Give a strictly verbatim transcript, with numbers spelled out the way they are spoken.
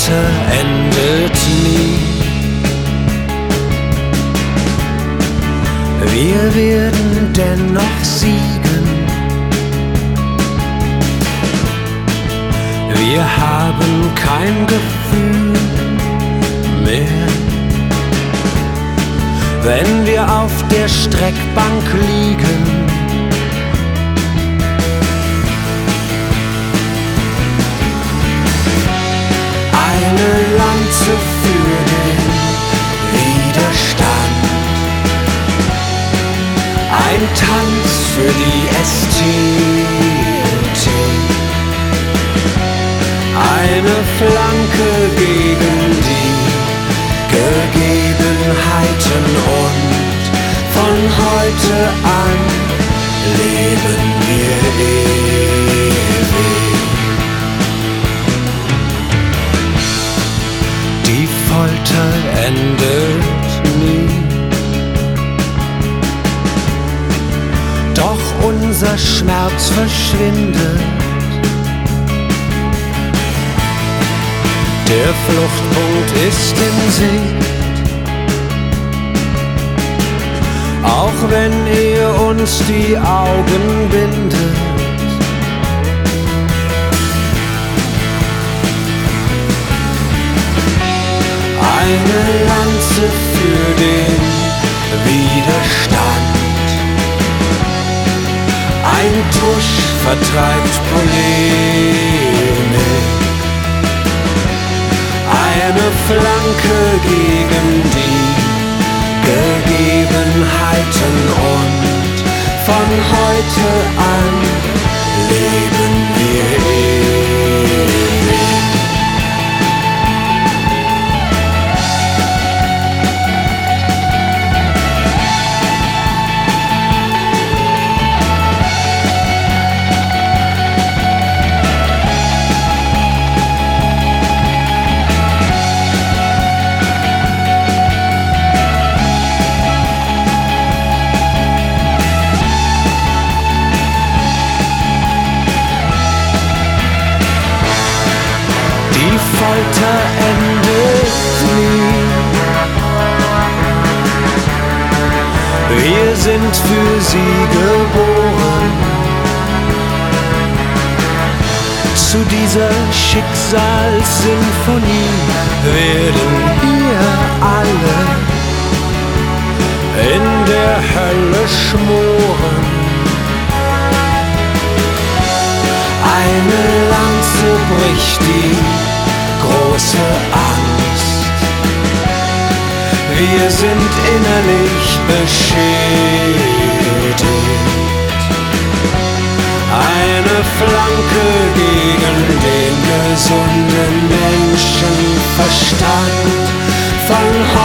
Folter endet nie. Wir werden dennoch siegen. Wir haben kein Gefühl mehr, wenn wir auf der Streckbank liegen. Eine Lanze für den Widerstand, ein Tanz für die Ästhetik, eine Flanke gegen die Gegebenheiten und von heute an leben wir ewig. Die Folter endet nie, doch unser Schmerz verschwindet. Der Fluchtpunkt ist in Sicht, auch wenn ihr uns die Augen bindet. Eine Lanze für den Widerstand, ein Tusch vertreibt Polemik, eine Flanke gegen die Gegebenheiten und von heute an leben wir ewig. Die Folter endet nie. Wir sind für sie geboren. Zu dieser Schicksalssymphonie werden wir alle in der Hölle schmoren. Eine Lanze bricht die große Angst. Wir sind innerlich beschädigt. Eine Flanke gegen den gesunden Menschenverstand. Von